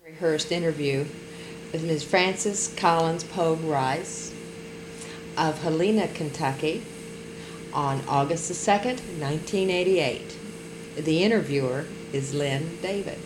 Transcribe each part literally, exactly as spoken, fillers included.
Rehearsed interview with Miz Frances Collins Pogue Rice of Helena, Kentucky on August the second, nineteen eighty-eight. The interviewer is Lynn David.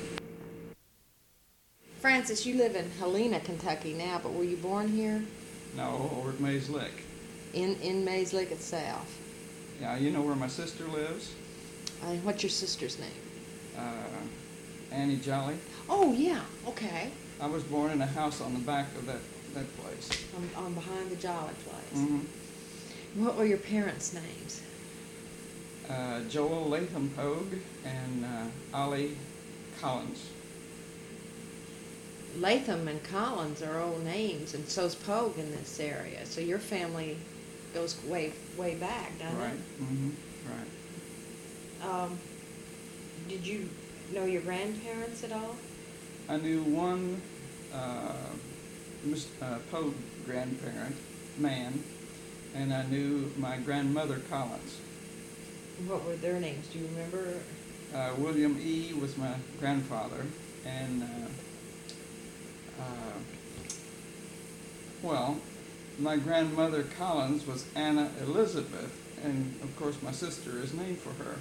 Frances, you live in Helena, Kentucky now, but were you born here? No, over at Mays Lick. In, in Mays Lick itself? Yeah, you know where my sister lives? Uh, what's your sister's name? Uh, Annie Jolly. Oh, yeah, okay. I was born in a house on the back of that, that place. On, on behind the Jolly place. Mm-hmm. What were your parents' names? Uh, Joel Latham Pogue and uh, Ollie Collins. Latham and Collins are old names, and so's Pogue in this area. So your family goes way, way back, doesn't Right. it? Mm-hmm. Right. Um, did you know your grandparents at all? I knew one uh, Miss uh, Pogue grandparent, man, and I knew my grandmother Collins. What were their names? Do you remember? Uh, William E. was my grandfather, and uh, uh, well, my grandmother Collins was Anna Elizabeth, and of course my sister is named for her.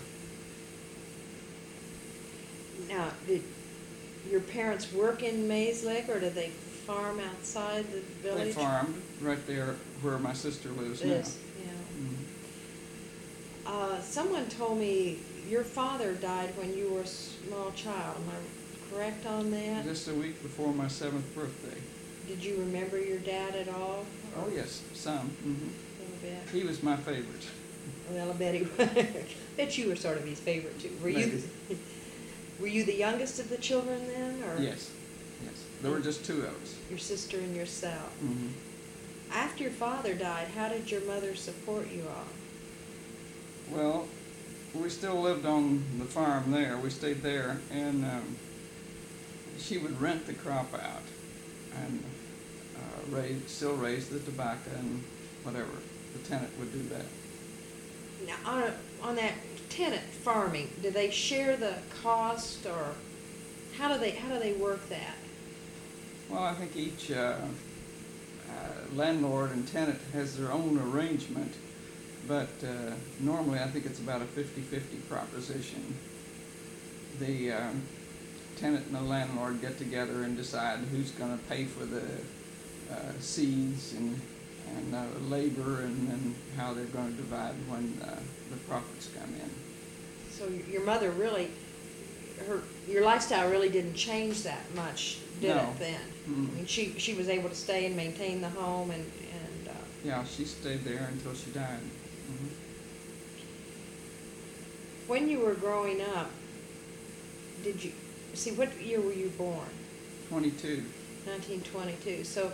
Now, did your parents work in Mays Lick, or did they farm outside the village? They farmed right there where my sister lives now. This, yeah. Mm-hmm. Uh, someone told me your father died when you were a small child. Am I correct on that? Just a week before my seventh birthday. Did you remember your dad at all? Oh yes, some. Mm-hmm. A little bit. He was my favorite. Well, I bet he was. Bet you were sort of his favorite too. Were you? The, were you the youngest of the children then, or? Yes, yes. There were just two of us. Your sister and yourself. Mm-hmm. After your father died, how did your mother support you all? Well, we still lived on the farm there. We stayed there, and um, she would rent the crop out and uh, raise, still raise the tobacco and whatever. The tenant would do that. Now, on, a, on that tenant farming, do they share the cost, or how do they how do they work that? Well, I think each uh, uh, landlord and tenant has their own arrangement, but uh, normally I think it's about a fifty-fifty proposition. The uh, tenant and the landlord get together and decide who's going to pay for the uh, seeds and and uh, labor, and then how they're going to divide when uh, the profits come in. So your mother really, her your lifestyle really didn't change that much, did No. it then? Mm. I mean, she she was able to stay and maintain the home, and and. Uh, Yeah, she stayed there until she died. Mm-hmm. When you were growing up, did you see what year were you born? twenty-two. nineteen twenty-two. So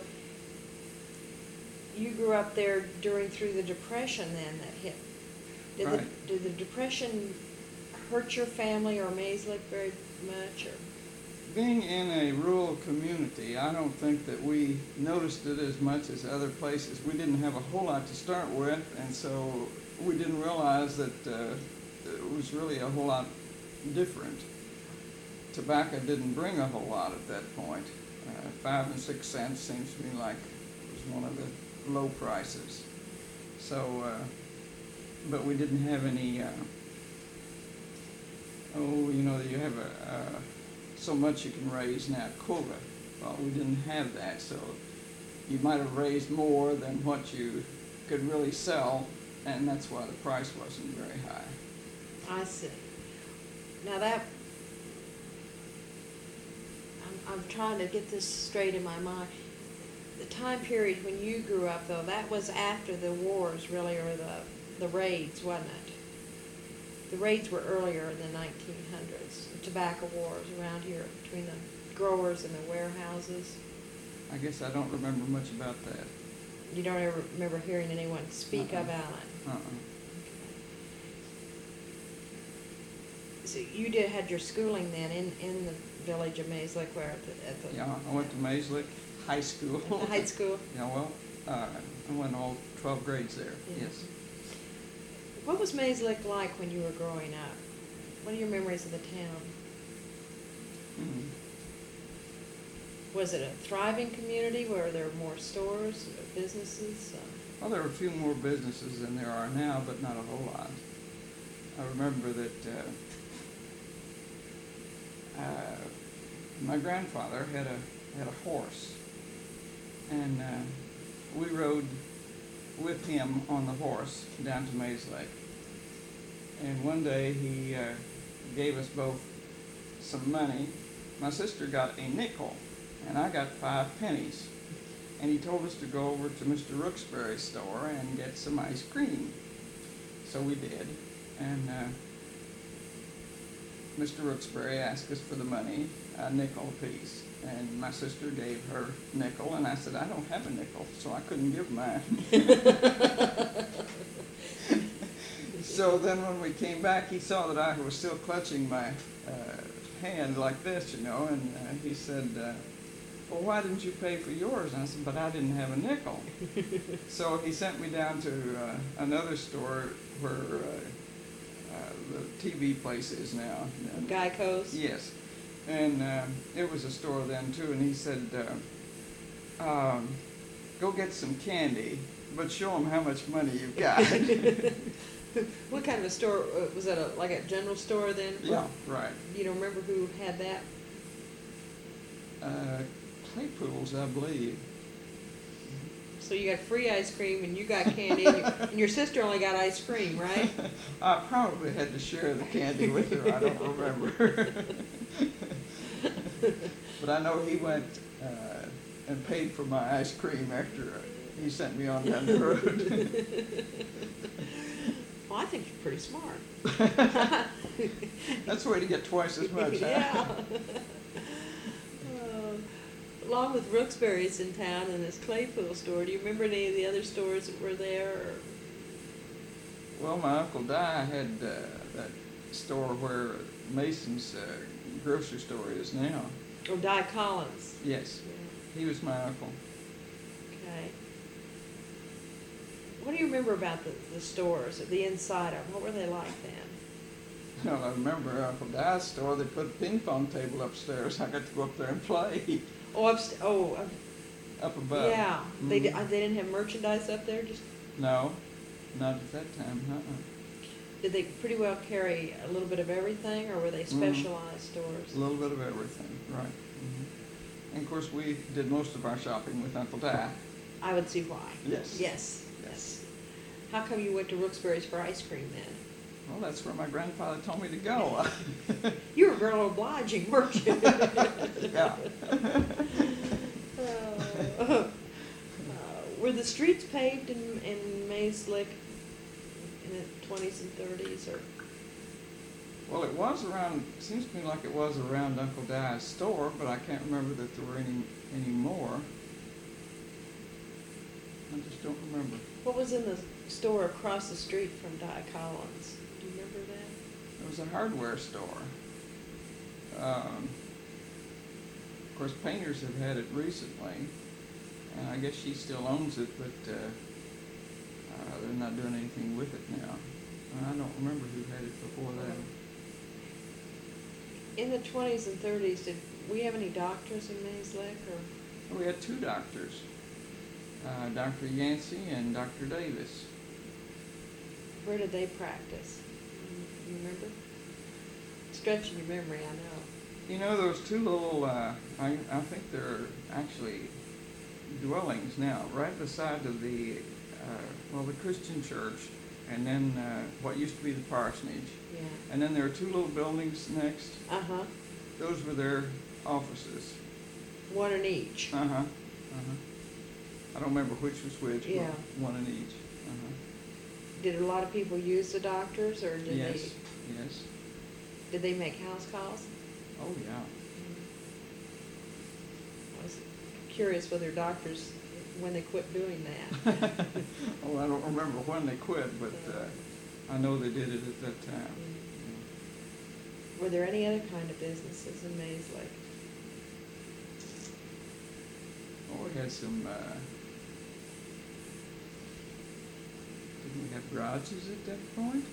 you grew up there during through the Depression then that hit. Did Right. the did the Depression hurt your family or Mays Lick very much, or? Being in a rural community, I don't think that we noticed it as much as other places. We didn't have a whole lot to start with, and so we didn't realize that uh, it was really a whole lot different. Tobacco didn't bring a whole lot at that point. Uh, five and six cents seems to me like it was one of the low prices. So, uh, but we didn't have any, uh, oh, you know, you have a, uh, so much you can raise now, quota. Well, we didn't have that, so you might have raised more than what you could really sell, and that's why the price wasn't very high. I see. Now that, I'm, I'm trying to get this straight in my mind. The time period when you grew up, though, that was after the wars, really, or the, the raids, wasn't it? The raids were earlier in the nineteen hundreds, the tobacco wars around here between the growers and the warehouses. I guess I don't remember much about that. You don't ever remember hearing anyone speak Uh-uh. about it? Uh-uh. So you did had your schooling then in, in the village of Mays Lick, where at the, at the Yeah, I went to Mays Lick High School. at the high school. Yeah, well, uh, I went all twelve grades there, Yeah. yes. What was Mays Lick like when you were growing up? What are your memories of the town? Mhm. was it a thriving community where there were more stores, businesses? Uh, Well, there were a few more businesses than there are now, but not a whole lot. I remember that uh, uh, my grandfather had a had a horse, and uh, we rode with him on the horse down to Mays Lake. And one day he uh, gave us both some money. My sister got a nickel, and I got five pennies. And he told us to go over to Mister Rooksbury's store and get some ice cream. So we did. And uh, Mister Rooksbury asked us for the money, a nickel apiece. And my sister gave her nickel, and I said, I don't have a nickel, so I couldn't give mine. So then when we came back, he saw that I was still clutching my uh, hand like this, you know, and uh, he said, uh, well, why didn't you pay for yours? And I said, but I didn't have a nickel. So he sent me down to uh, another store where uh, uh, the T V place is now. Geico's? Yes. And uh, it was a store then, too, and he said, uh, um, go get some candy, but show them how much money you've got. What kind of a store? Uh, was that a, like a general store then? Yeah, right. You don't remember who had that? Uh, Claypool's, I believe. So you got free ice cream and you got candy, and, you, and your sister only got ice cream, right? I probably had to share the candy with her. I don't remember. But I know he went uh, and paid for my ice cream after he sent me on down the road. Well, I think you're pretty smart. That's the way to get twice as much, huh? Yeah. Uh, along with Rooksbury's in town and this Claypool store, do you remember any of the other stores that were there? Or? Well, my Uncle Di had uh, that store where Mason's uh, grocery store is now. Or Di Collins? Yes. Yeah. He was my uncle. Okay. What do you remember about the, the stores, the inside of them? What were they like then? Well, I remember Uncle Di's store, they put a ping pong table upstairs. I got to go up there and play. Oh, upst- oh, up, Up above. yeah. They, di- Mhm. they didn't have merchandise up there? Just No, not at that time. Uh-uh. Did they pretty well carry a little bit of everything, or were they specialized stores? A little bit of everything, right. Mm-hmm. And of course, we did most of our shopping with Uncle Di. I would see why. Yes. Yes. Yes. How come you went to Rooksbury's for ice cream then? Well, that's where my grandfather told me to go. You were real obliging, weren't you? Yeah. uh, uh, were the streets paved in, in Mays Lick in the twenties and thirties, or? Well, it was around, seems to me like it was around Uncle Di's store, but I can't remember that there were any, any more. I just don't remember. What was in the store across the street from Di Collins? Do you remember that? It was a hardware store. Um, of course, Painters have had it recently, and I guess she still owns it, but uh, uh, they're not doing anything with it now. And I don't remember who had it before that. In the twenties and thirties, did we have any doctors in Mays Lick, or? Well, we had two doctors, uh, Doctor Yancey and Doctor Davis. Where did they practice? You remember? Stretching your memory, I know. You know, those two little, uh, I, I think they're actually dwellings now, right beside of the, uh, well, the Christian church, and then uh, what used to be the parsonage. Yeah. And then there are two little buildings next. Uh-huh. Those were their offices. One in each. Uh-huh. Uh-huh. I don't remember which was which, Yeah. but one in each. Uh-huh. Did a lot of people use the doctors, or did Yes, they? yes. Did they make house calls? Oh, yeah. I was curious whether doctors, when they quit doing that. Oh, I don't remember when they quit, but uh, I know they did it at that time. Were there any other kind of businesses in Mays Lake? Oh, we had some, uh, didn't we have garages at that point?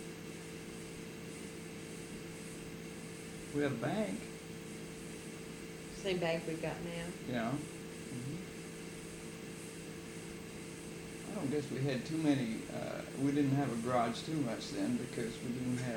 We had a bank. Same bag we've got now. Yeah. Mhm. I don't guess we had too many, uh, we didn't have a garage too much then because we didn't have,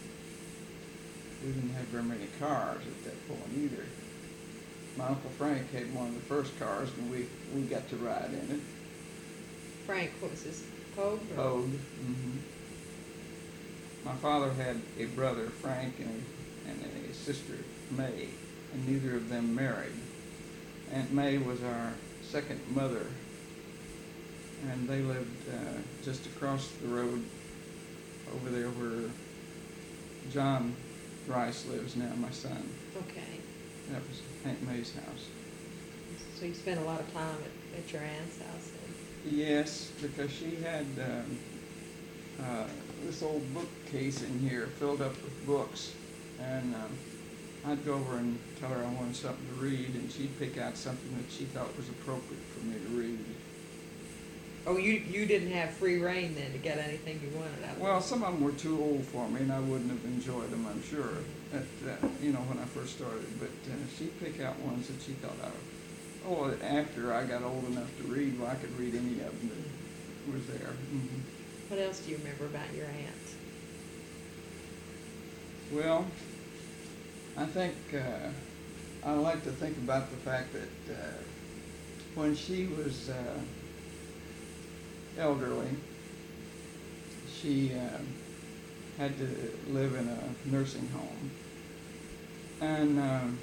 we didn't have very many cars at that point either. My Uncle Frank had one of the first cars and we, we got to ride in it. Frank, what was his, Pogue? or- Pogue. Mm-hmm. My father had a brother, Frank, and a, and a sister, May, and neither of them married. Aunt May was our second mother, and they lived uh, just across the road over there where John Rice lives now, my son. Okay. That was Aunt May's house. So you spent a lot of time at, at your aunt's house then? Yes, because she had um, uh, this old bookcase in here filled up with books, and um, I'd go over and tell her I wanted something to read, and she'd pick out something that she thought was appropriate for me to read. Oh, you, you didn't have free reign then to get anything you wanted out of it? Well, some of them were too old for me, and I wouldn't have enjoyed them, I'm sure, at, uh, you know, when I first started. But uh, she'd pick out ones that she thought I would. Oh, after I got old enough to read, well, I could read any of them that was there. Mm-hmm. What else do you remember about your aunt? Well, I think uh, I like to think about the fact that uh, when she was uh, elderly, she uh, had to live in a nursing home, and um,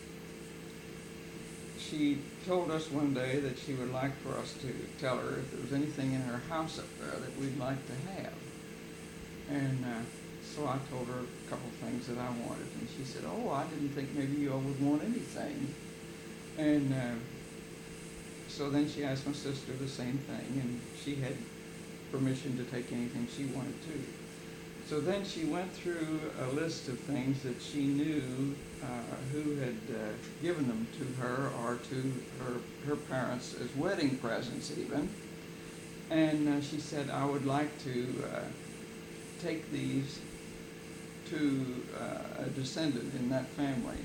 she told us one day that she would like for us to tell her if there was anything in her house up there that we'd like to have. And uh, so I told her a couple things that I wanted, and she said, "Oh, I didn't think maybe you all would want anything." And uh, so then she asked my sister the same thing, and she had permission to take anything she wanted to. So then she went through a list of things that she knew uh, who had uh, given them to her or to her, her parents as wedding presents even. And uh, she said, "I would like to uh, take these to uh, a descendant in that family."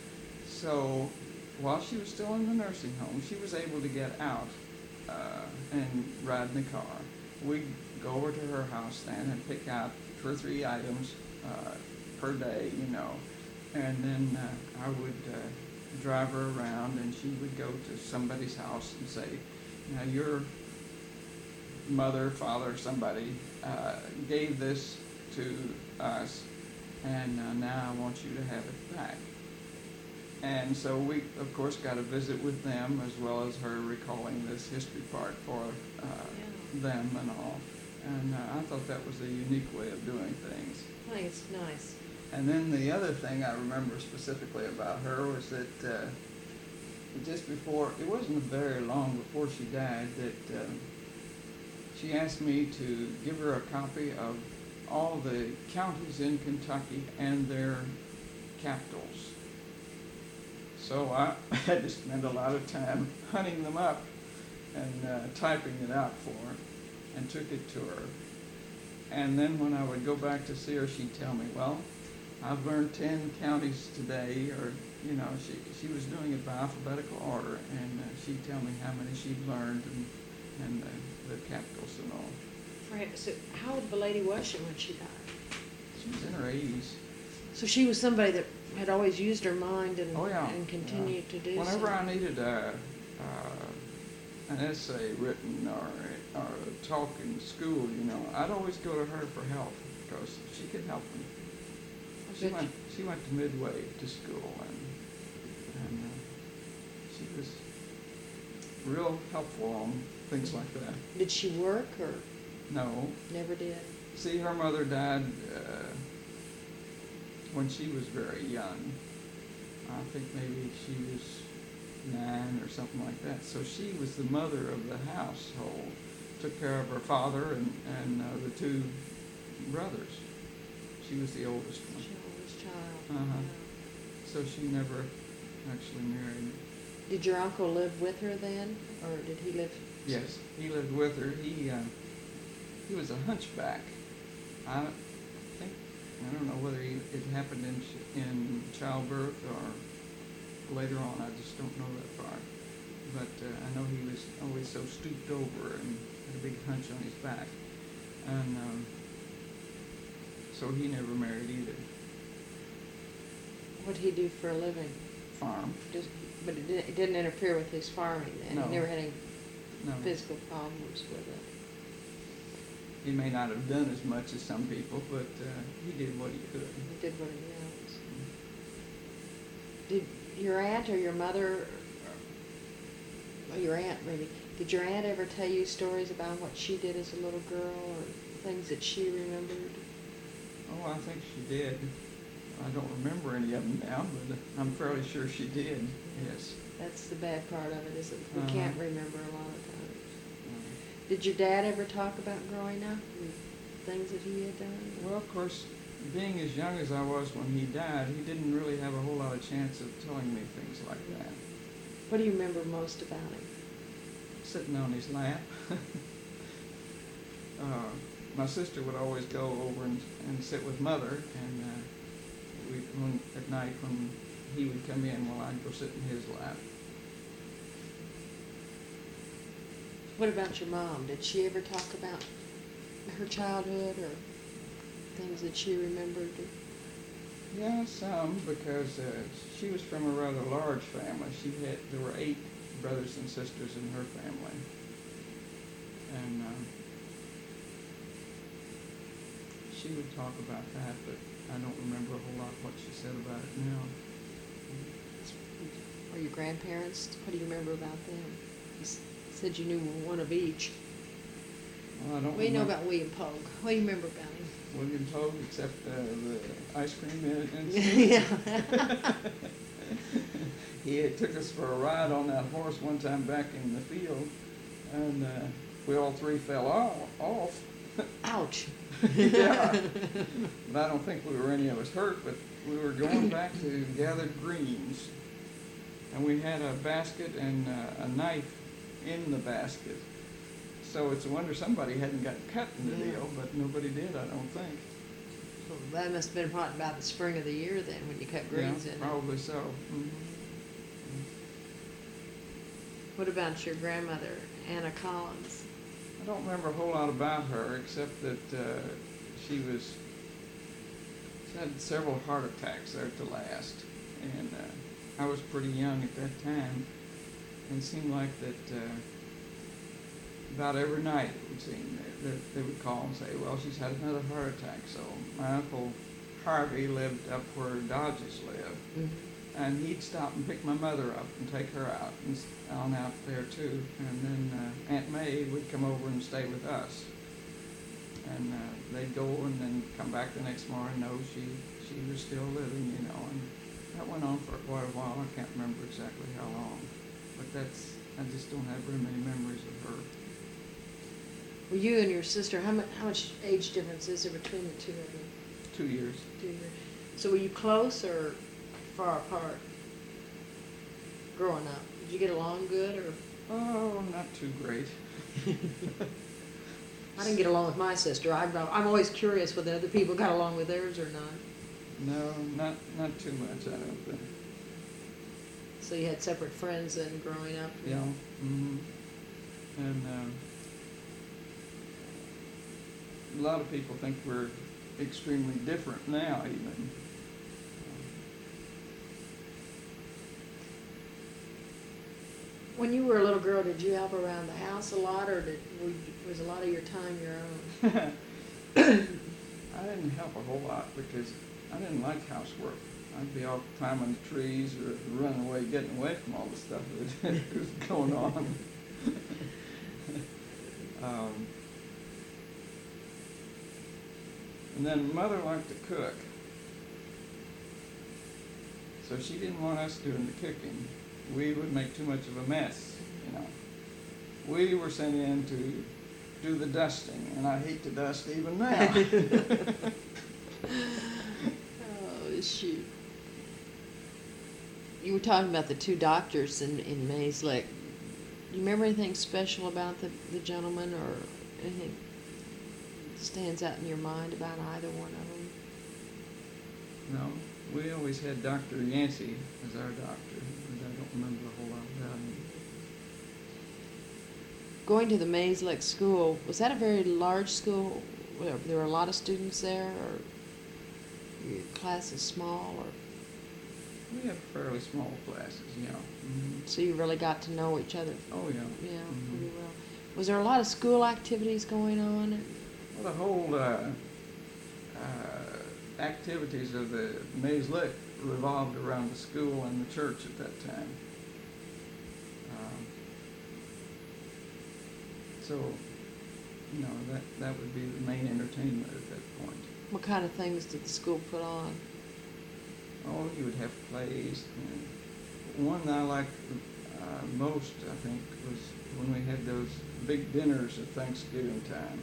So while she was still in the nursing home, she was able to get out uh, and ride in the car. We'd go over to her house then and pick out two or three items uh, per day, you know, and then uh, I would uh, drive her around, and she would go to somebody's house and say, "Now your mother, father, somebody uh, gave this to us, and uh, now I want you to have it back." And so we, of course, got a visit with them, as well as her recalling this history part for uh, Yeah. them and all. And uh, I thought that was a unique way of doing things. I think it's nice. And then the other thing I remember specifically about her was that uh, just before, it wasn't very long before she died, that uh, she asked me to give her a copy of all the counties in Kentucky and their capitals. So I had to spend a lot of time hunting them up and uh, typing it out for her, and took it to her. And then when I would go back to see her, she'd tell me, "Well, I've learned ten counties today," or, you know, she she was doing it by alphabetical order, and uh, she'd tell me how many she'd learned and, and uh, the capitals and all. Right, so how old of a lady was she when she died? She was in her eighties. So she was somebody that had always used her mind and, Oh, yeah. and continued Yeah. to do so. Whenever I needed a, uh, an essay written or a, or a talk in school, you know, I'd always go to her for help because she could help me. She Good. went, she went to Midway to school, and, and uh, she was real helpful on things like that. Did she work or No. never did? See, her mother died uh, when she was very young. I think maybe she was nine or something like that. So she was the mother of the household, took care of her father and, and uh, the two brothers. She was the oldest one. She was a child. Uh-huh. Yeah. So she never actually married. Did your uncle live with her then, or did he live? Yes, he lived with her. He uh, he was a hunchback. I think, I don't know whether he, it happened in ch- in childbirth or later on. I just don't know that part. But uh, I know he was always so stooped over and had a big hunch on his back. And um, so he never married either. What did he do for a living? Farm. Just, but it didn't, it didn't interfere with his farming then? No. He never had any No. physical problems with it? He may not have done as much as some people, but uh, he did what he could. He did what he knows. Did your aunt or your mother, or your aunt maybe, did your aunt ever tell you stories about what she did as a little girl or things that she remembered? Oh, I think she did. I don't remember any of them now, but I'm fairly sure she did, yes. That's the bad part of it, is that we Uh-huh. can't remember a lot of times. Uh, Did your dad ever talk about growing up and things that he had done? Well, of course, being as young as I was when he died, he didn't really have a whole lot of chance of telling me things like that. What do you remember most about him? Sitting on his lap. uh, my sister would always go over and, and sit with Mother, and uh, we, when, at night when he would come in, while I'd go sit in his lap. What about your mom? Did she ever talk about her childhood or things that she remembered? Yeah, some, because uh, she was from a rather large family. She had, there were eight brothers and sisters in her family. And um, she would talk about that, but I don't remember a whole lot what she said about it now. Or your grandparents? What do you remember about them? You s- said you knew one of each. Well, I don't What do you know remember about William Pogue? What do you remember about him? William Pogue, except uh, the ice cream in- incident. Yeah. He had took us for a ride on that horse one time back in the field, and uh, we all three fell off. off. Ouch. Yeah. But I don't think we were any of us hurt, but we were going back to gather greens, and we had a basket and uh, a knife in the basket. So it's a wonder somebody hadn't got cut in the Yeah. deal, but nobody did, I don't think. Well, that must have been probably about the spring of the year then, when you cut greens Yeah, in. probably so. Mhm. What about your grandmother, Anna Collins? I don't remember a whole lot about her, except that uh, she was she had several heart attacks there at the last, and uh, I was pretty young at that time, and it seemed like that uh, about every night it would seem that, that they would call and say, "Well, she's had another heart attack." So my uncle Harvey lived up where Dodges lived, Mm-hmm. and he'd stop and pick my mother up and take her out and s- on out there too. And then uh, Aunt May would come over and stay with us. And uh, they'd go and then come back the next morning. No, she she was still living, you know. And that went on for quite a while. I can't remember exactly how long, but that's I just don't have very many memories of her. Well, you and your sister, how much how much age difference is there between the two of you? Two years. Two years. So were you close or far apart growing up? Did you get along good or? Oh, not too great. I didn't get along with my sister. I'm, I'm always curious whether other people got along with theirs or not. No, not not too much. I don't think. So you had separate friends then growing up? Yeah. Mm-hmm. And um, a lot of people think we're extremely different now, even. When you were a little girl, did you help around the house a lot, or did, was a lot of your time your own? I didn't help a whole lot because I didn't like housework. I'd be out climbing the trees or running away, getting away from all the stuff that was going on. um, and then Mother liked to cook, so she didn't want us doing the cooking. We would make too much of a mess, you know. We were sent in to do the dusting, and I hate to dust even now. Oh, shoot. You were talking about the two doctors in, in Mays Lake. Do you remember anything special about the, the gentleman, or anything stands out in your mind about either one of them? No, we always had Doctor Yancey as our doctor. remember a whole lot about him. Going to the Mays Lick School, was that a very large school? Were there were a lot of students there, or your class is small, or We have fairly small classes, yeah. Mhm. so you really got to know each other? Oh, yeah. Yeah, Mhm. pretty well. Was there a lot of school activities going on? Well, the whole uh, uh, activities of the Mays Lick revolved around the school and the church at that time. Um, so, you know, that, that would be the main entertainment at that point. What kind of things did the school put on? Oh, you would have plays. And one that I liked uh, most, I think, was when we had those big dinners at Thanksgiving time.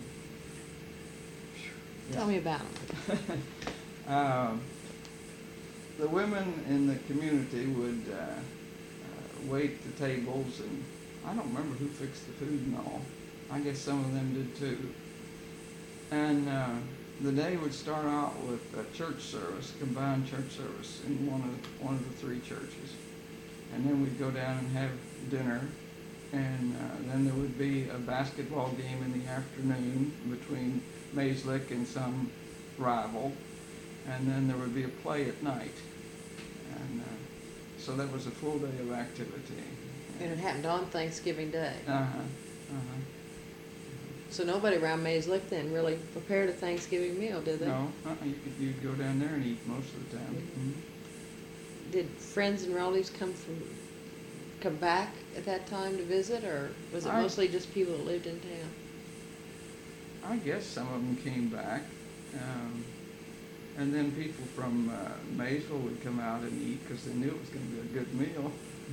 Tell me about them. um, the women in the community would uh, uh, wait the tables, and I don't remember who fixed the food and all. I guess some of them did too. And uh, the day would start out with a church service, combined church service in one of one of the three churches, and then we'd go down and have dinner, and uh, then there would be a basketball game in the afternoon between Mays Lick and some rival, and then there would be a play at night, and uh, so that was a full day of activity. And it happened on Thanksgiving Day. Uh huh. Uh huh. So nobody around Mays Lick then really prepared a Thanksgiving meal, did they? No, uh-uh. you could, you'd go down there and eat most of the time. Mhm. Mhm. Did friends and relatives come from come back at that time to visit, or was it I- mostly just people that lived in town? I guess some of them came back, um, and then people from uh, Maysville would come out and eat because they knew it was going to be a good meal.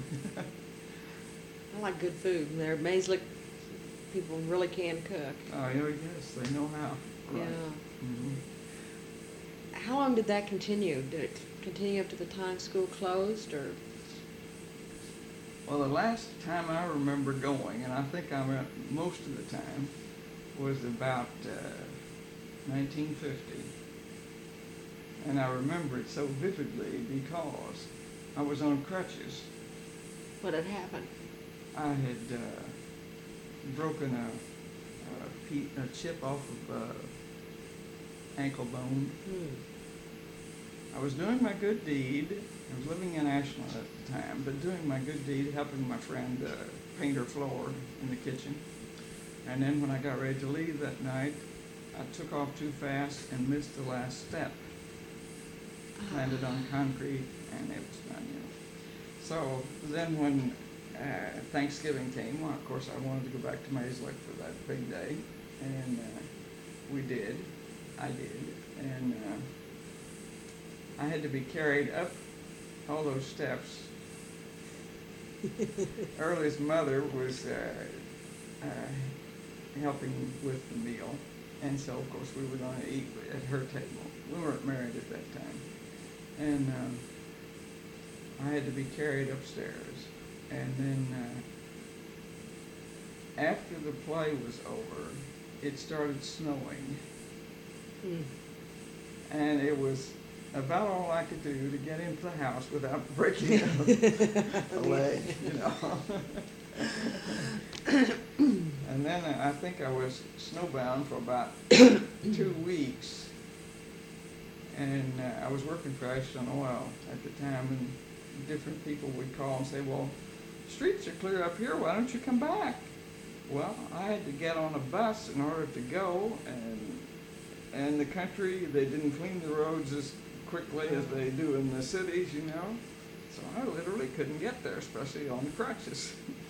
I like good food, and their Mays Lick people really can cook. Oh, yeah, yes, they know how. Right. Yeah. Hmm. How long did that continue? Did it continue up to the time school closed, or? Well, the last time I remember going, and I think I went most of the time, was about uh, nineteen fifty. And I remember it so vividly because I was on crutches. What had happened? I had uh, broken a, a, pe- a chip off of uh, ankle bone. Hmm. I was doing my good deed. I was living in Ashland at the time, but doing my good deed, helping my friend uh, paint her floor in the kitchen. And then when I got ready to leave that night, I took off too fast and missed the last step. Landed on concrete, and it was done, you know. So then when uh, Thanksgiving came, well, of course, I wanted to go back to Mays Lick for that big day, and uh, we did. I did. And uh, I had to be carried up all those steps. Early's mother was uh, uh, helping with the meal, and so, of course, we were going to eat at her table. We weren't married at that time. And um, I had to be carried upstairs. And then uh, after the play was over, it started snowing. Hmm. And it was about all I could do to get into the house without breaking a, a leg, you know. And then I think I was snowbound for about two weeks. And uh, I was working for Ashland Oil at the time, and different people would call and say, well, streets are clear up here, why don't you come back? Well, I had to get on a bus in order to go, and in the country, they didn't clean the roads as quickly as they do in the cities, you know. So I literally couldn't get there, especially on crutches.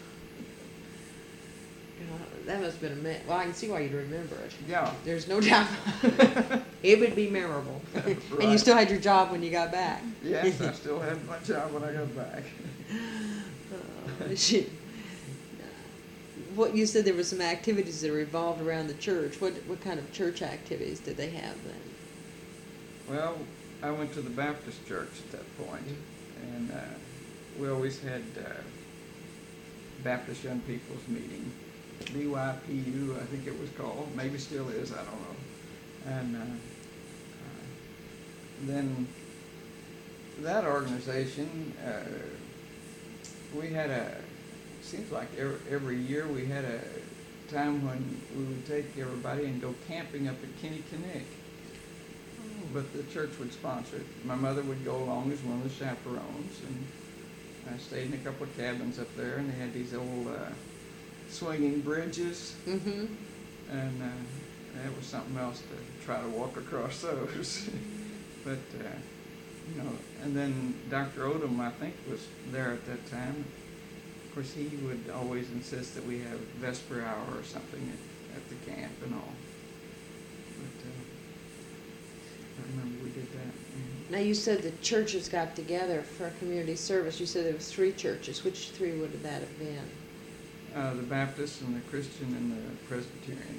God, that must have been a me- well, I can see why you'd remember it. Yeah. There's no doubt. It would be memorable. And you Right. still had your job when you got back. Yes, I still had my job when I got back. Uh, she- what you said there were some activities that revolved around the church. What what kind of church activities did they have then? Well, I went to the Baptist church at that point, and uh, we always had uh, Baptist Young People's Meeting, B Y P U, I think it was called. Maybe still is, I don't know. And uh, uh, then that organization uh, we had a, seems like every, every year we had a time when we would take everybody and go camping up at Kenny Kinnick. But the church would sponsor it. My mother would go along as one of the chaperones, and I stayed in a couple of cabins up there, and they had these old uh, swinging bridges, Mm-hmm. and uh, that was something else to try to walk across those. But, uh, you know, and then Doctor Odom, I think, was there at that time. Of course, he would always insist that we have Vesper hour or something at, at the camp and all. But uh, I remember we did that. Mhm. Now, you said the churches got together for community service. You said there was three churches. Which three would that have been? Uh, the Baptist and the Christian and the Presbyterian.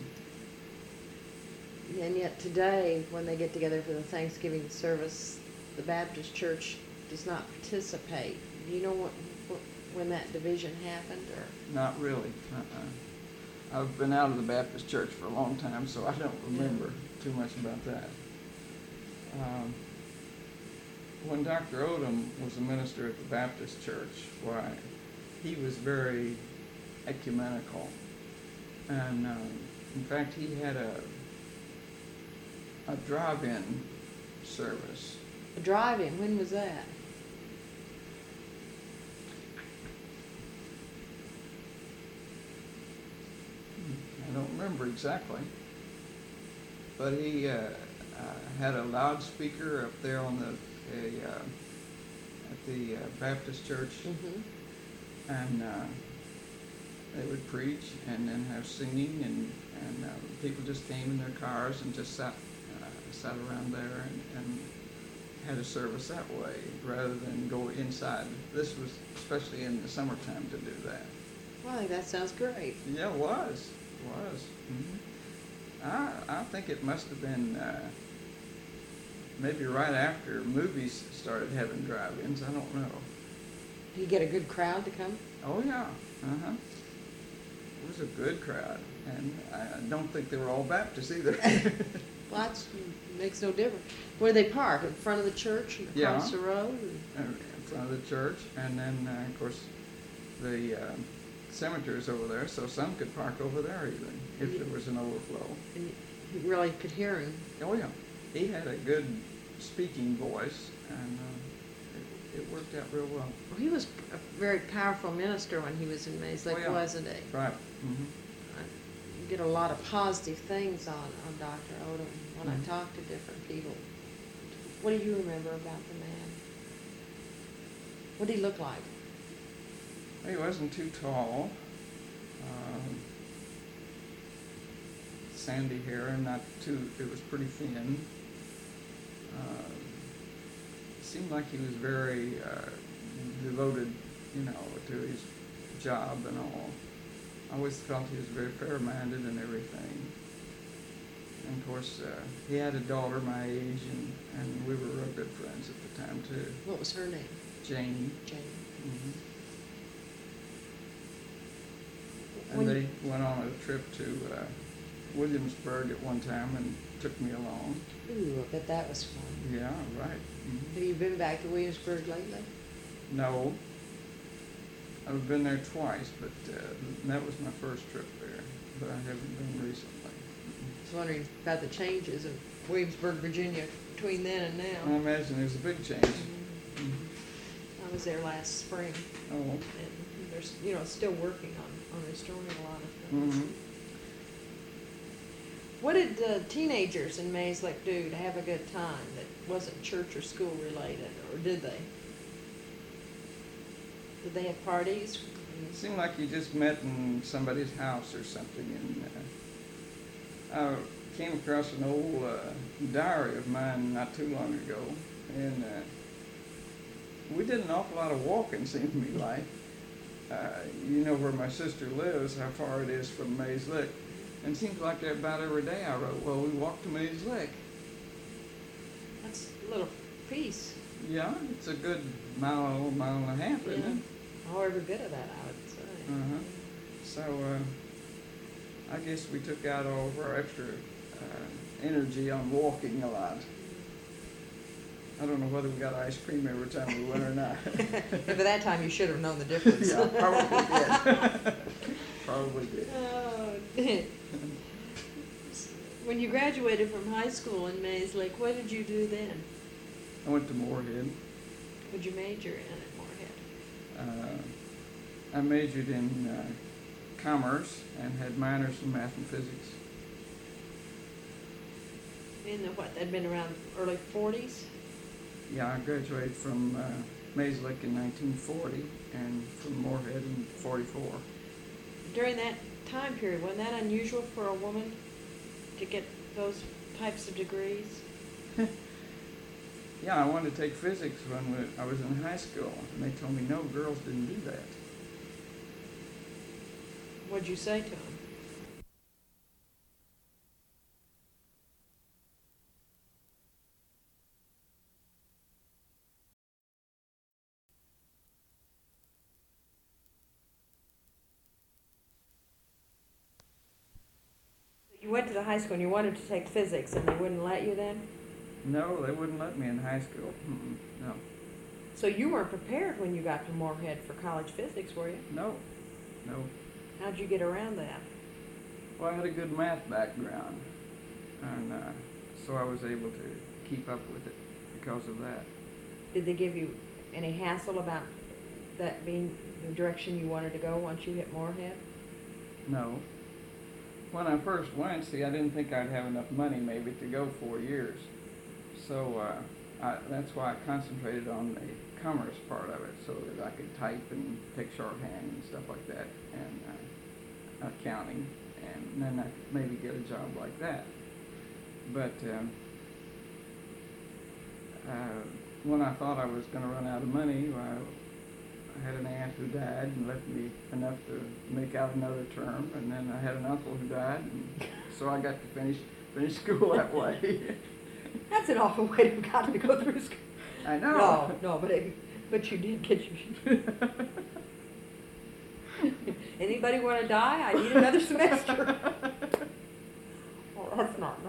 And yet today, when they get together for the Thanksgiving service, the Baptist church does not participate. Do you know what, what, when that division happened, or? Not really. Uh-uh. I've been out of the Baptist church for a long time, so I don't remember too much about that. Um, when Doctor Odom was a minister at the Baptist church, why, he was very ecumenical. And um, in fact, he had a, a drive-in service. A drive-in, when was that? I don't remember exactly, but he uh, uh, had a loudspeaker up there on the a, uh, at the uh, Baptist church, Mm-hmm. and uh, they would preach and then have singing, and and uh, people just came in their cars and just sat uh, sat around there and, and had a service that way rather than go inside. This was especially in the summertime to do that. Well, I think that sounds great. Yeah, it was. It was. Mm-hmm. I, I think it must have been uh, maybe right after movies started having drive-ins. I don't know. Do you get a good crowd to come? Oh, yeah. Uh-huh. It was a good crowd. And I I don't think they were all Baptists either. Well, that makes no difference. Where they park? In front of the church, and Yeah. across the road? and- In front of the church. And then, uh, of course, the uh, cemetery's over there, so some could park over there even, if there was an overflow. And you really could hear him. Oh, yeah. He had a good speaking voice, and uh, it, it worked out real well. Well, he was a very powerful minister when he was in Mays Lake, Oh, yeah. wasn't he? Right. Mm-hmm. I get a lot of positive things on, on Doctor Odom when Mhm. I talk to different people. What do you remember about the man? What did he look like? He wasn't too tall. Um, sandy hair, and not too, it was pretty thin. Uh, seemed like he was very uh, devoted, you know, to his job and all. I always felt he was very fair-minded and everything. And of course, uh, he had a daughter my age, and, and we were real good friends at the time too. What was her name? Jane. Jane. Mm-hmm. When- And they went on a trip to uh, Williamsburg at one time and took me along. Ooh, I bet that was fun. Yeah, right. Mhm. Have you been back to Williamsburg lately? No, I've been there twice, but uh, that was my first trip there, but I haven't been recently. I was wondering about the changes in Williamsburg, Virginia between then and I now. imagine there's a big change. Mhm. Mhm. I was there last spring, Oh, and they're, s- you know, still working on, on restoring a lot of things. mhm. What did the teenagers in Mays Lake do to have a good time that wasn't church or school related, or did they? Did they have parties? It seemed like you just met in somebody's house or something, and uh, I came across an old uh, diary of mine not too long ago, and uh, we did an awful lot of walking, seemed to me like. Uh, you know where my sister lives, how far it is from Mays Lick, and it seems like about every day I wrote, well, we walked to Mays Lick. That's a little piece. Yeah, it's a good mile, mile and a half, isn't Yeah. it? Oh, every bit of that, I would say. Uh-huh. So, uh, I guess we took out all of our extra uh, energy on walking a lot. I don't know whether we got ice cream every time we went or not. By that time, you should have known the difference. Yeah, probably did. Probably did. Oh. When you graduated from high school in Mays Lake, what did you do then? I went to Moorhead. What'd you major in at Moorhead? Uh, I majored in uh, commerce and had minors in math and physics. In the what? That'd been around early forties? Yeah, I graduated from uh, Mays Lake in nineteen forty and from Moorhead in forty-four. During that time period, wasn't that unusual for a woman to get those types of degrees? Yeah, I wanted to take physics when we, I was in high school, and they told me no, girls didn't do that. What'd you say to them? You went to the high school and you wanted to take physics, and they wouldn't let you then? No, they wouldn't let me in high school. Mm-mm, no. So you weren't prepared when you got to Moorhead for college physics, were you? No, no. How'd you get around that? Well, I had a good math background, and uh, so I was able to keep up with it because of that. Did they give you any hassle about that being the direction you wanted to go once you hit Moorhead? No. When I first went, see, I didn't think I'd have enough money maybe to go four years. So uh, I, that's why I concentrated on the commerce part of it, so that I could type and take shorthand and stuff like that, and uh, accounting, and then I could maybe get a job like that. But um, uh, when I thought I was going to run out of money, well, I had an aunt who died and left me enough to make out another term, and then I had an uncle who died, and so I got to finish finish school that way. That's an awful way to have gotten to go through school. I know. No, no, but it, but you did get your. Anybody want to die? I need another semester. Oh, that's not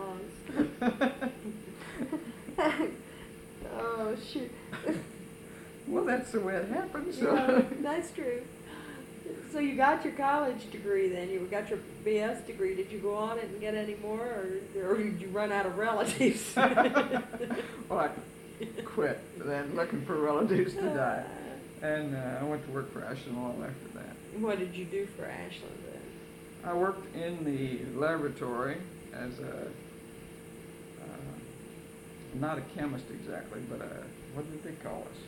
nice. Oh shoot. Well, that's the way it happened. So. Yeah, that's true. So you got your college degree then. You got your B S degree. Did you go on it and get any more, or, or did you run out of relatives? Well, I quit then, looking for relatives to die. And uh, I went to work for Ashland Oil after that. What did you do for Ashland then? I worked in the laboratory as a, uh, not a chemist exactly, but a, what did they call us?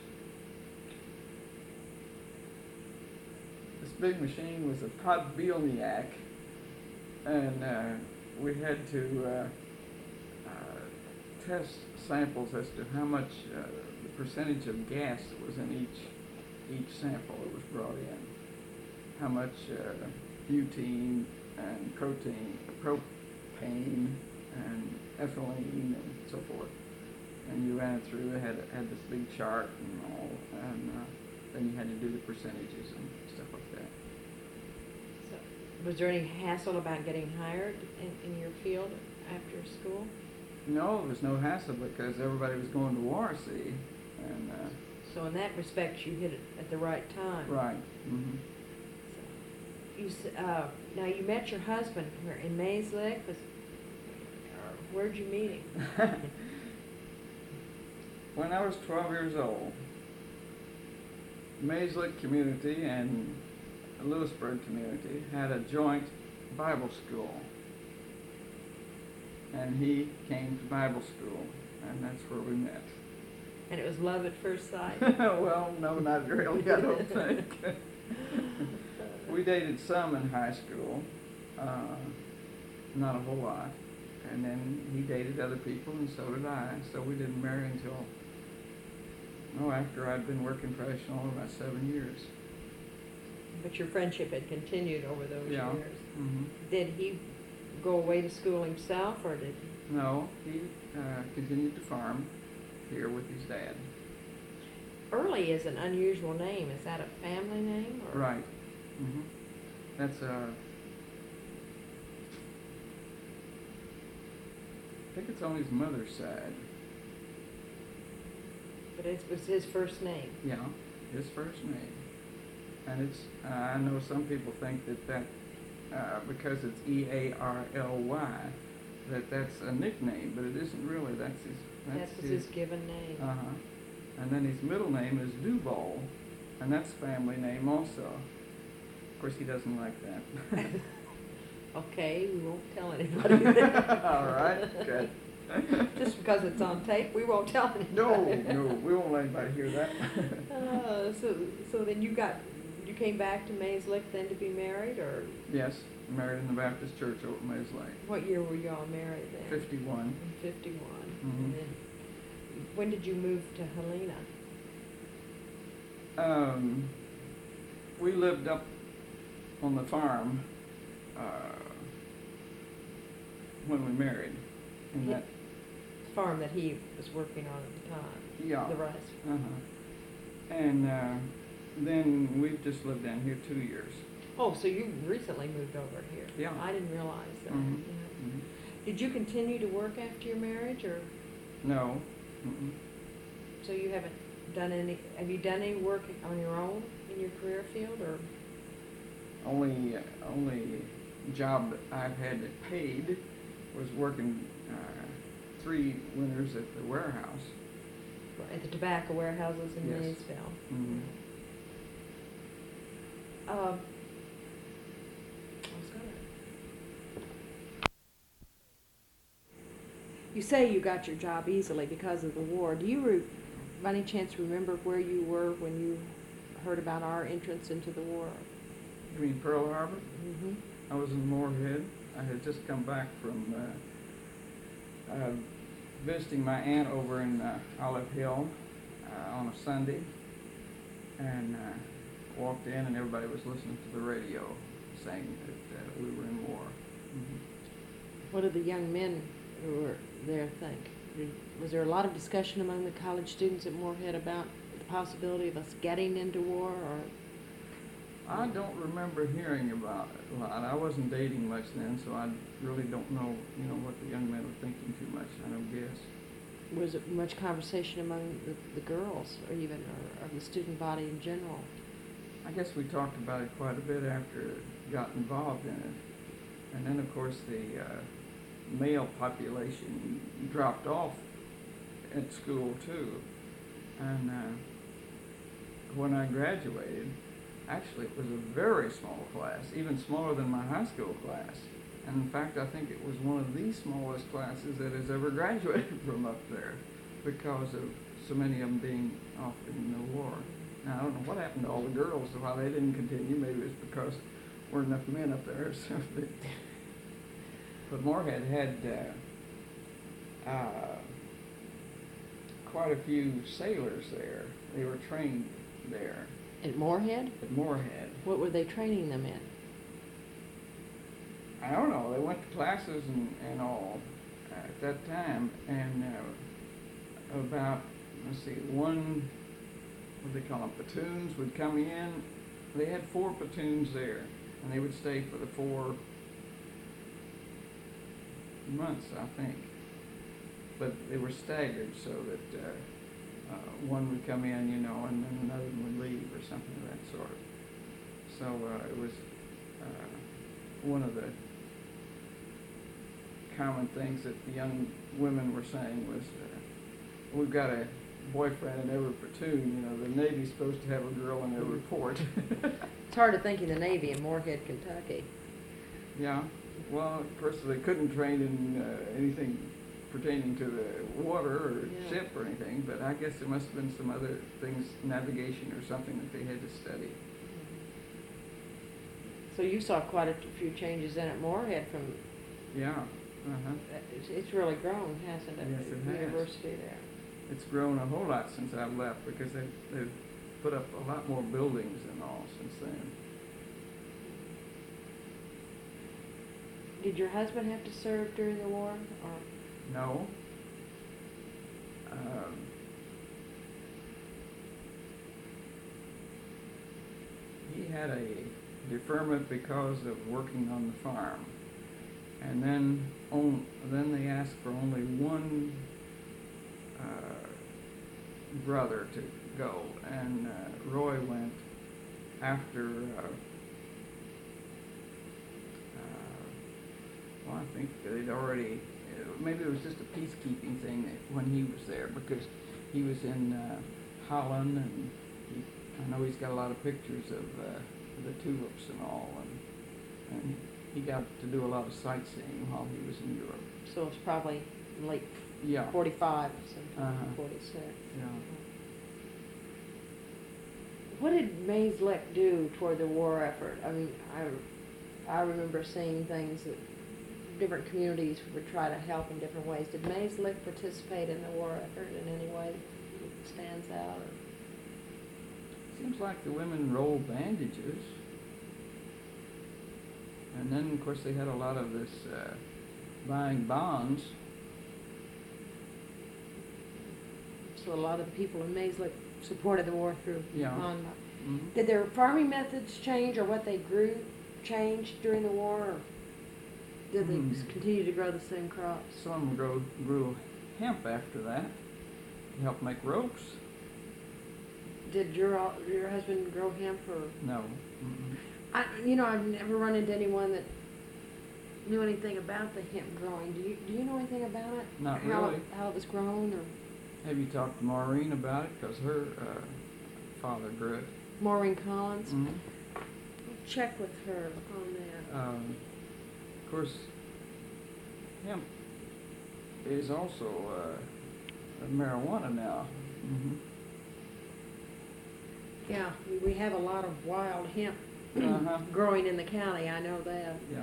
This big machine was a Podbielniak, and uh, we had to uh, uh, test samples as to how much uh, the percentage of gas that was in each each sample that was brought in, how much uh, butene and protein, propane and ethylene and so forth. And you ran it through. It had had this big chart and all, and uh, then you had to do the percentages and stuff like that. So, was there any hassle about getting hired in, in your field after school? No, there was no hassle because everybody was going to war, see, and uh, so in that respect, you hit it at the right time. right. Mm-hmm. So you s- uh, now you met your husband where in Mays Lake. Was or where'd you meet him? When I was twelve years old, Mays Lake community and Lewisburg community had a joint Bible school. And he came to Bible school, and that's where we met. And it was love at first sight? Well, no, not really, I don't think. We dated some in high school, uh, not a whole lot. And then he dated other people, and so did I. So we didn't marry until, oh, after I'd been working for Ashland Oil about seven years. But your friendship had continued over those Yeah. years. Mm-hmm. Did he go away to school himself, or did No, he uh, continued to farm here with his dad. Early is an unusual name? Is that a family name? Or? Right. Mm-hmm. That's uh, I think it's on his mother's side. But it was his first name. Yeah, his first name. And it's, uh, I know some people think that that, uh, because it's E A R L Y, that that's a nickname, but it isn't really. That's his, that's That was his given name. Uh-huh. And then his middle name is Duval, and that's family name also. Of course, he doesn't like that. Okay, we won't tell anybody. All right, good. Just because it's on tape, we won't tell anybody. No, no, we won't let anybody hear that. Uh, so, so then you got, you came back to Mays Lick then to be married, or Yes, married in the Baptist church over at Mays Lake. what year were y'all married then? Fifty-one. In fifty-one. Mhm. And then, when did you move to Helena? Um, we lived up on the farm uh, when we married. In Yeah. that, Farm that he was working on at the time, yeah. the rice. Uh-huh. And uh, then we've just lived down here two years. Oh, so you recently moved over here? Yeah. I didn't realize that. Mhm. Yeah. Mhm. Did you continue to work after your marriage, or No. Mm-mm. so you haven't done any? Have you done any work on your own in your career field, or? Only, only job that I've had that paid was working uh, three winters at the warehouse. At the tobacco warehouses in Yes. Maysville. Mhm. Um, I was gonna- You say you got your job easily because of the war. Do you, re- by any chance, remember where you were when you heard about our entrance into the war? You mean Pearl Harbor? Mm-hmm. I was in Moorhead. I had just come back from uh, uh, visiting my aunt over in uh, Olive Hill uh, on a Sunday, and uh, walked in, and everybody was listening to the radio saying that uh, we were in war. Mhm. What did the young men who were there think? Did- Was there a lot of discussion among the college students at Moorhead about the possibility of us getting into war, or? I don't remember hearing about it a lot. I wasn't dating much then, so I really don't know, you know, what the young men were thinking too much. I don't guess. Was it much conversation among the, the girls, or even, or, or the student body in general? I guess we talked about it quite a bit after it got involved in it. And then, of course, the uh, male population dropped off at school, too. And uh, when I graduated, actually, it was a very small class, even smaller than my high school class. And in fact, I think it was one of the smallest classes that has ever graduated from up there because of so many of them being off in the war. Now, I don't know what happened to all the girls, why they didn't continue. Maybe it's because there weren't enough men up there or something. But Moorhead had uh, uh, quite a few sailors there. They were trained there At Moorhead? at Moorhead. What were they training them in? I don't know. They went to classes and, and all at that time, and uh, about, let's see, one, what do they call them, platoons would come in. They had four platoons there, and they would stay for the four months, I think. But they were staggered so that uh, uh, one would come in, you know, and then another one would leave or something of that sort. So uh, it was uh, one of the common things that the young women were saying was, uh, we've got a boyfriend in every platoon. You know, the Navy's supposed to have a girl in every port. It's hard to think in the Navy in Moorhead, Kentucky. Yeah. Well, of course, they couldn't train in uh, anything pertaining to the water or Yeah. ship or anything, but I guess there must have been some other things, navigation or something that they had to study. So you saw quite a few changes in at Moorhead from, Yeah. Uh-huh. it's, it's really grown, hasn't it? Yes, it The has. University there. It's grown a whole lot since I've left because they've, they've put up a lot more buildings and all since then. Did your husband have to serve during the war, or? No. Um, he had a deferment because of working on the farm. And then on, then they asked for only one uh, brother to go, and uh, Roy went after. Uh, uh, well, I think they'd already. Uh, maybe it was just a peacekeeping thing that when he was there, because he was in uh, Holland, and he, I know he's got a lot of pictures of uh, the tulips and all, and, and he got to do a lot of sightseeing while he was in Europe. So it's probably late Yeah. forty-five or sometime, Uh-huh. forty-six. Yeah. What did Mays Lick do toward the war effort? I mean, I, I remember seeing things that different communities would try to help in different ways. Did Mays Lick participate in the war effort in any way that stands out? Or? Seems like the women rolled bandages. And then, of course, they had a lot of this uh, buying bonds. So a lot of the people in Mays Lick supported the war through Yeah. bond. Mm-hmm. Did their farming methods change, or what they grew change during the war, or did they Hmm. just continue to grow the same crops? Some grew, grew hemp after that to help make ropes. Did your your husband grow hemp, or? No. Mm-mm. I, you know, I've never run into anyone that knew anything about the hemp growing. Do you do you know anything about it? Not how really. It, how it was grown, or? Have you talked to Maureen about it? Because her uh, father grew it. Maureen Collins. Mhm. I'll check with her on that. Um, of course, hemp is also uh, marijuana now. Mm-hmm. Yeah, we, we have a lot of wild hemp Uh-huh. growing in the county. I know that. Yeah.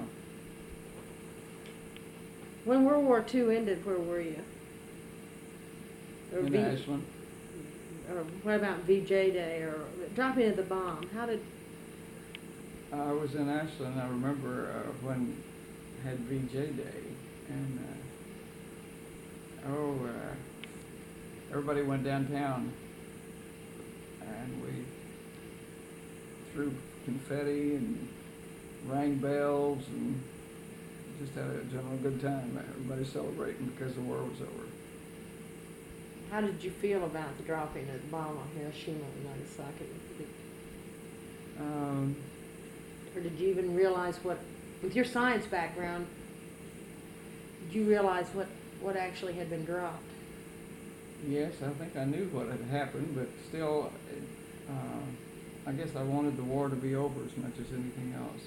When World War Two ended, where were you? Or In V- Ashland. Or what about V J Day, or dropping of the bomb? How did? I was in Ashland. I remember uh, when had V J Day, and uh, oh, uh, everybody went downtown, and we threw confetti and rang bells and just had a general good time. Everybody celebrating because the war was over. How did you feel about the dropping of the bomb on Hiroshima and Nagasaki? Did, Um, or did you even realize what, with your science background, did you realize what, what actually had been dropped? yes, I think I knew what had happened, but still, uh, I guess I wanted the war to be over as much as anything else.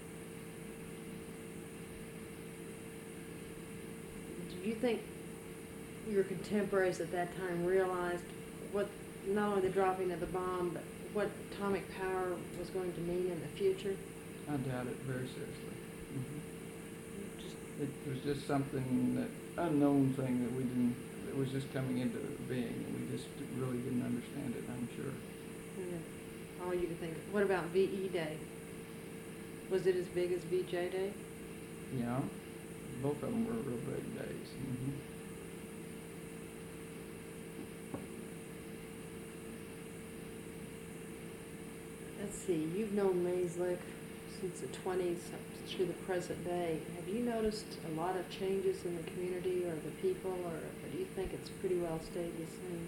Do you think your contemporaries at that time realized what, not only the dropping of the bomb, but what atomic power was going to mean in the future? I doubt it very seriously. Mm-hmm. Just, It was just something, that unknown thing that we didn't, that was just coming into being, and we just really didn't understand it, I'm sure. yeah, all you could think of. What about V E Day? Was it as big as V J Day? Yeah, both of them were real big days. Mm-hmm. Let's see, you've known Mays Lick since the twenties up through the present day. Have you noticed a lot of changes in the community or the people, or, or do you think it's pretty well stayed the same?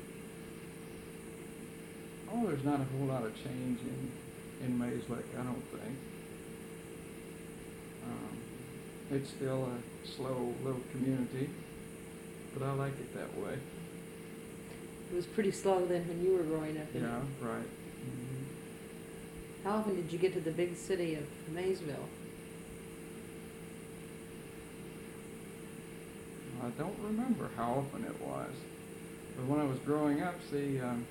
Oh, there's not a whole lot of change in, in Mays Lick, I don't think. Um, it's still a slow little community, but I like it that way. It was pretty slow then when you were growing up. Isn't Yeah, it? right. Mm-hmm. How often did you get to the big city of Maysville? I don't remember how often it was, but when I was growing up, see, um,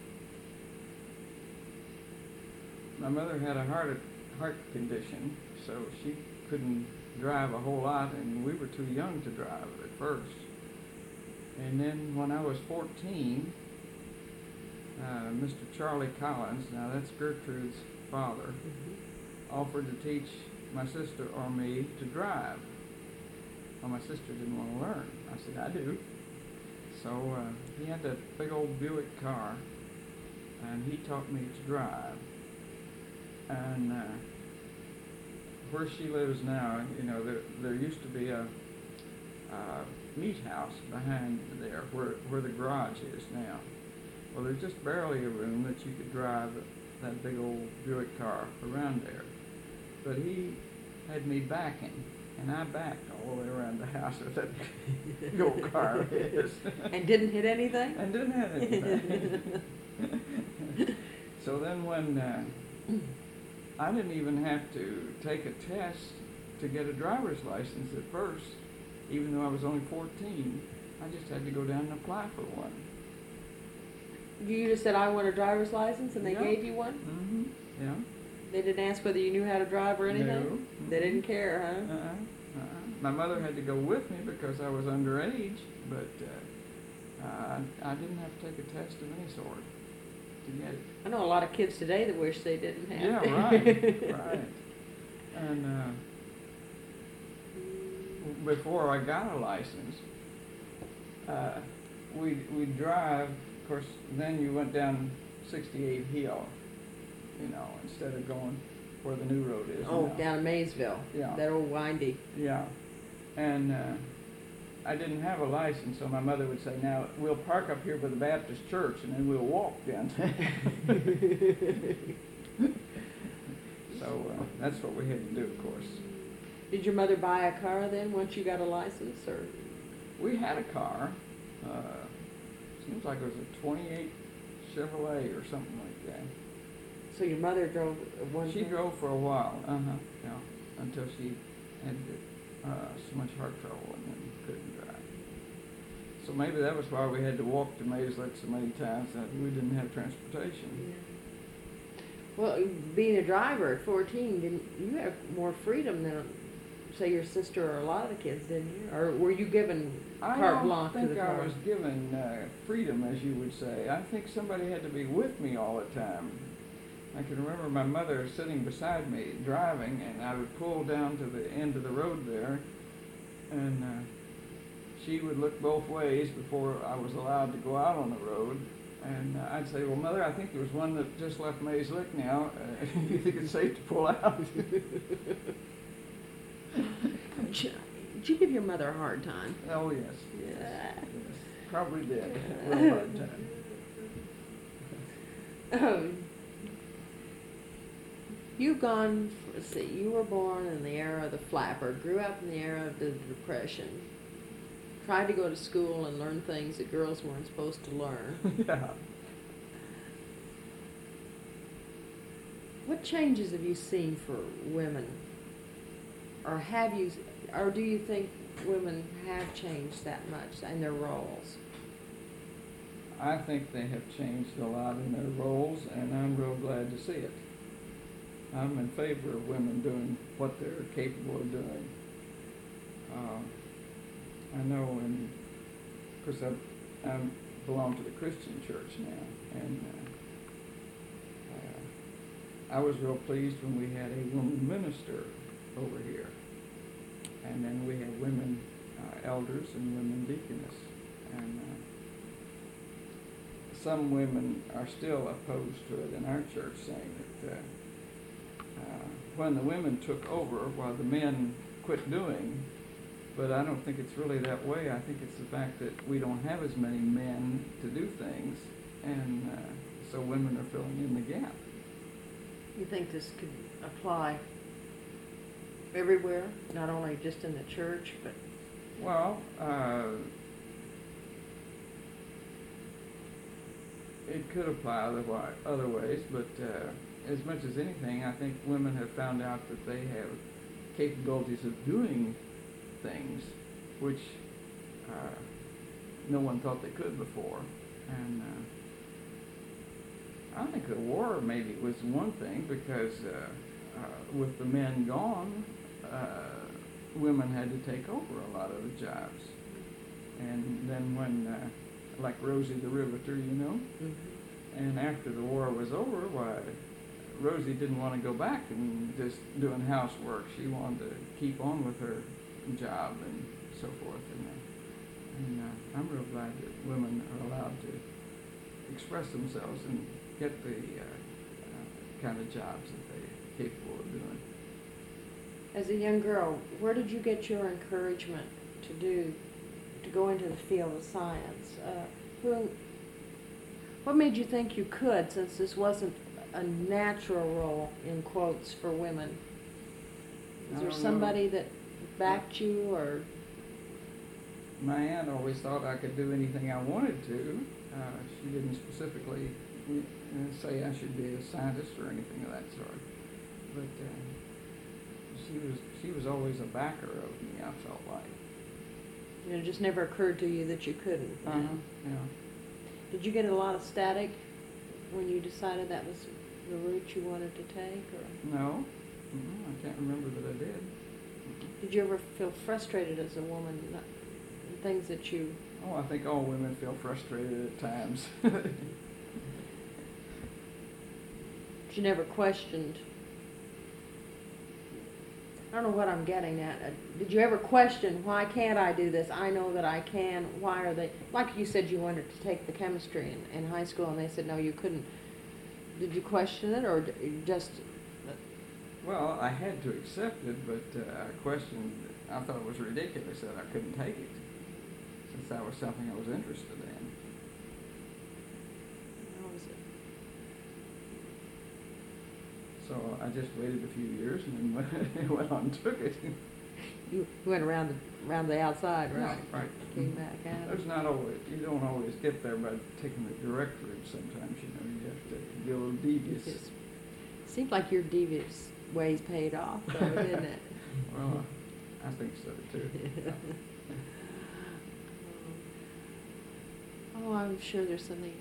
my mother had a heart heart condition, so she couldn't drive a whole lot, and we were too young to drive at first. And then when I was fourteen, uh, Mister Charlie Collins, now that's Gertrude's father, Mm-hmm. offered to teach my sister or me to drive. Well, my sister didn't want to learn. I said, I do. So uh, he had that big old Buick car, and he taught me to drive. And uh, where she lives now, you know, there, there used to be a, a meat house behind there where, where the garage is now. Well, there's just barely a room that you could drive that big old Buick car around there. But he had me backing, and I backed all the way around the house with that big old car of his. And didn't hit anything? And didn't have anything. So then when uh, I didn't even have to take a test to get a driver's license at first, even though I was only fourteen, I just had to go down and apply for one. You just said, I want a driver's license, and they Yeah. gave you one? Mm-hmm, yeah. They didn't ask whether you knew how to drive or anything? No. They didn't care, Uh-uh, huh? uh-uh. My mother had to go with me because I was underage, but uh, uh, I didn't have to take a test of any sort to get it. I know a lot of kids today that wish they didn't have Yeah, to. right, right. And uh, before I got a license, uh, we we drive. Of course, then you went down sixty-eight Hill, you know, instead of going where the new road is. Oh, now. down in Maysville. Yeah. That old windy. Yeah, and uh, I didn't have a license, so my mother would say, "Now we'll park up here by the Baptist church, and then we'll walk down." So uh, that's what we had to do, of course. Did your mother buy a car then once you got a license, or? We had a car. Uh, seems like it was a twenty-eight Chevrolet or something like that. So your mother drove one? She time? drove for a while, uh-huh, yeah, until she had uh, so much heart trouble and then couldn't drive. So maybe that was why we had to walk to Mayslet so many times, that we didn't have transportation. Yeah. Well, being a driver at fourteen, didn't you have more freedom than, say, your sister or a lot of the kids, didn't you? Or were you given I carte don't blanche to the think car? I was given uh, freedom, as you would say. I think somebody had to be with me all the time. I can remember my mother sitting beside me driving, and I would pull down to the end of the road there, and uh, she would look both ways before I was allowed to go out on the road. And uh, I'd say, "Well, Mother, I think there was one that just left Mays Lick now. Uh, you think it's safe to pull out?" Did you give your mother a hard time? Oh, yes. Yeah. Yes. Probably did. A real hard time. Um, you've gone, let's see, you were born in the era of the flapper, grew up in the era of the Depression, tried to go to school and learn things that girls weren't supposed to learn. Yeah. What changes have you seen for women? Or have you, or do you think women have changed that much in their roles? I think they have changed a lot in their roles, and I'm real glad to see it. I'm in favor of women doing what they're capable of doing. Uh, I know, and of course, I, I belong to the Christian church now, and uh, uh, I was real pleased when we had a woman minister over here, and then we had women uh, elders and women deaconess, and uh, some women are still opposed to it in our church, saying that uh, uh, when the women took over while the men quit doing, but I don't think it's really that way. I think it's the fact that we don't have as many men to do things, and uh, so women are filling in the gap. You think this could apply everywhere, not only just in the church, but Well, uh, it could apply other, wi- other ways, but uh, as much as anything, I think women have found out that they have capabilities of doing things which uh, no one thought they could before. And uh, I think the war maybe was one thing, because uh, uh, with the men gone, uh, women had to take over a lot of the jobs. And then when, uh, like Rosie the Riveter, you know, mm-hmm. and after the war was over, why, Rosie didn't want to go back and just doing housework. She wanted to keep on with her job and so forth. And, uh, and uh, I'm real glad that women are allowed to express themselves and get the uh, uh, kind of jobs that they're capable of doing. As a young girl, where did you get your encouragement to do, to go into the field of science? Uh, who, What made you think you could, since this wasn't a natural role, in quotes, for women? I Is there don't know. somebody that backed you, or? My aunt always thought I could do anything I wanted to. Uh, she didn't specifically uh, say I should be a scientist or anything of that sort. But uh, she was she was always a backer of me, I felt like. You know, it just never occurred to you that you couldn't. Uh-huh, yeah. Did you get a lot of static when you decided that was the route you wanted to take, or? No, mm I can't remember that I did. Mm-mm. Did you ever feel frustrated as a woman, not, things that you? Oh, I think all women feel frustrated at times. You never questioned. I don't know what I'm getting at. Uh, Did you ever question, why can't I do this? I know that I can. Why are they? Like you said, you wanted to take the chemistry in, in high school, and they said no, you couldn't. Did you question it, or d- you just? Well, I had to accept it, but uh, I questioned. I thought it was ridiculous that I couldn't take it, since that was something I was interested in. How was it? So I just waited a few years and then went on and took it. You went around the around the outside, right? Yeah, right. Came back out. There's not always, you don't always get there by taking the direct route sometimes, you know, you have to be a little devious. It seemed like your devious ways paid off, though, didn't it? Well, I think so too. Oh, I'm sure there's something.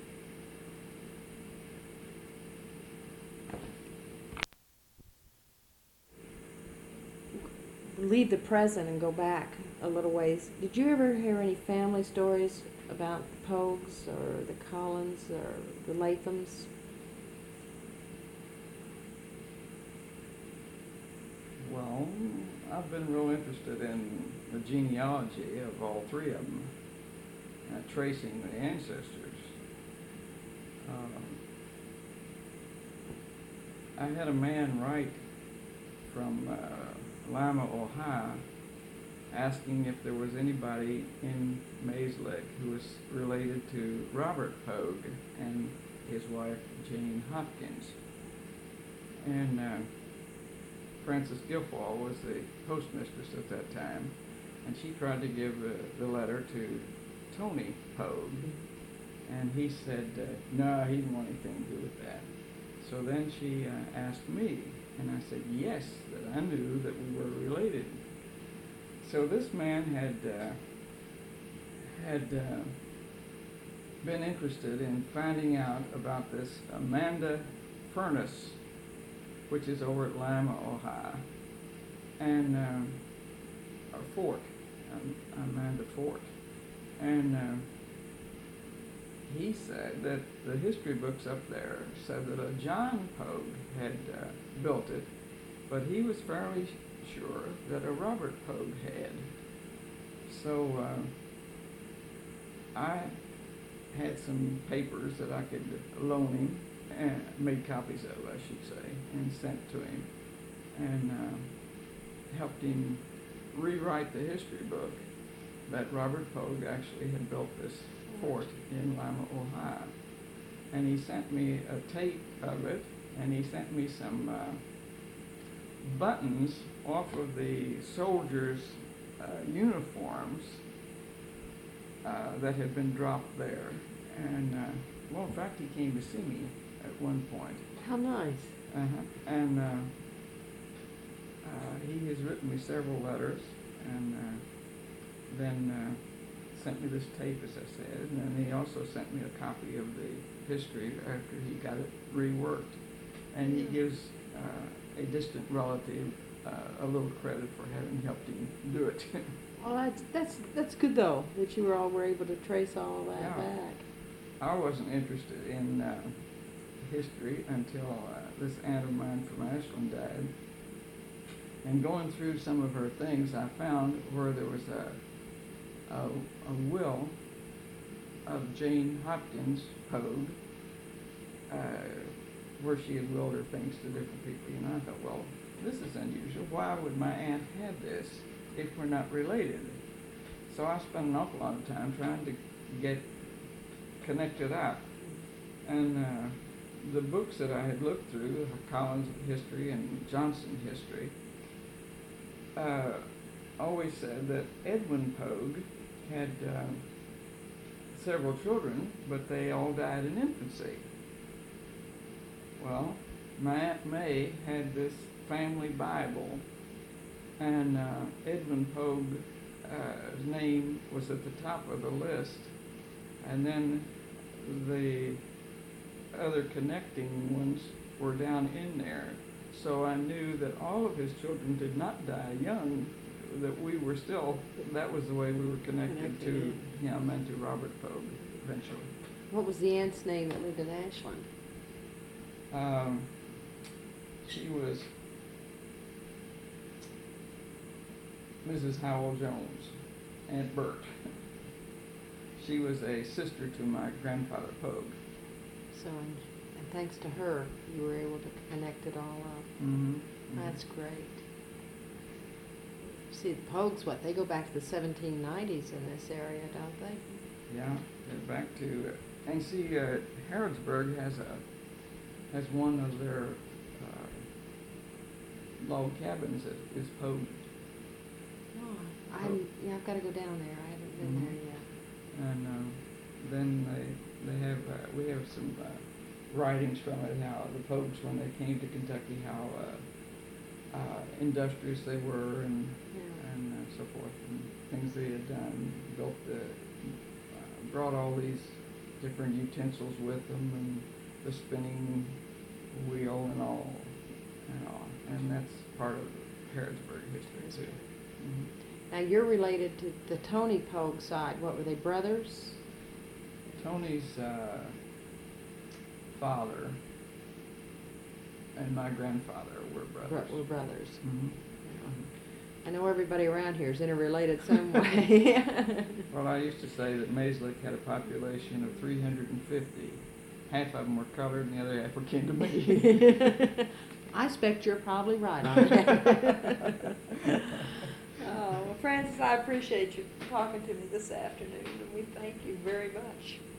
Leave the present and go back a little ways. Did you ever hear any family stories about the Pogues or the Collins or the Lathams? Well, I've been real interested in the genealogy of all three of them, uh, tracing the ancestors. Um, I had a man write from uh, Lima, Ohio, asking if there was anybody in Mays Lick who was related to Robert Pogue and his wife Jane Hopkins. And uh, Frances Guilfoyle was the postmistress at that time, and she tried to give uh, the letter to Tony Pogue, and he said, uh, no, he didn't want anything to do with that. So then she uh, asked me, and I said yes, that I knew that we were related. So this man had uh, had uh, been interested in finding out about this Amanda Furnace, which is over at Lima, Ohio, and um, or Fort, um, Amanda Fort, and uh, he said that the history books up there said that a John Pogue had uh, built it, but he was fairly sh- sure that a Robert Pogue had. So uh, I had some papers that I could loan him, and made copies of, I should say, and sent to him, and uh, helped him rewrite the history book that Robert Pogue actually had built this fort in Lima, Ohio. And he sent me a tape of it, and he sent me some uh, buttons off of the soldiers' uh, uniforms uh, that had been dropped there. And, uh, well, in fact, he came to see me at one point. How nice. Uh-huh. And uh, uh, he has written me several letters, and uh, then uh, sent me this tape, as I said, and then he also sent me a copy of the history after he got it reworked. And he gives uh, a distant relative uh, a little credit for having helped him do it. Well, that's that's that's good though that you all were able to trace all that Yeah. back. I wasn't interested in uh, history until uh, this aunt of mine from Ashland died. And going through some of her things, I found where there was a, a, a will of Jane Hopkins Pogue, uh, where she had willed her things to different people. You know, I thought, well, this is unusual. Why would my aunt have this if we're not related? So I spent an awful lot of time trying to get connected up And uh, the books that I had looked through, Collins history and Johnson history, uh, always said that Edwin Pogue had uh, several children, but they all died in infancy. Well, my Aunt May had this family Bible, and uh, Edwin Pogue's uh, name was at the top of the list, and then the other connecting ones were down in there. So I knew that all of his children did not die young, that we were still, that was the way we were connected, Connected to him and to Robert Pogue eventually. What was the aunt's name that lived in Ashland? Um, she was Missus Howell Jones, Aunt Bert. She was a sister to my grandfather Pogue. So, and, and thanks to her, you were able to connect it all up. Mm-hmm. Mm-hmm. That's great. See, the Pogues, what, they go back to the seventeen nineties in this area, don't they? Yeah, they're back to, uh, and see, uh, Harrodsburg has a, has one of their uh, log cabins that is Pogue. Oh, I'm, yeah, I've got to go down there. I haven't been Mhm. there yet. And uh, then they, they have, uh, we have some uh, writings from it, how the Pogues, when they came to Kentucky, how uh, uh, industrious they were, and Yeah. and uh, so forth, and things they had done, built the, uh, brought all these different utensils with them, and the spinning wheel and all, and all, and that's part of Harrodsburg history too. Mm-hmm. Now, you're related to the Tony Pogue side. What, were they brothers? Tony's uh, father and my grandfather were Bro- brothers. Were brothers. Mm-hmm. I know everybody around here is interrelated some way. Well, I used to say that Mays Lake had a population of three hundred fifty. Half of them were colored and the other half were kin to me. I expect you're probably right on that. Oh, well, Francis, I appreciate you talking to me this afternoon, and we thank you very much.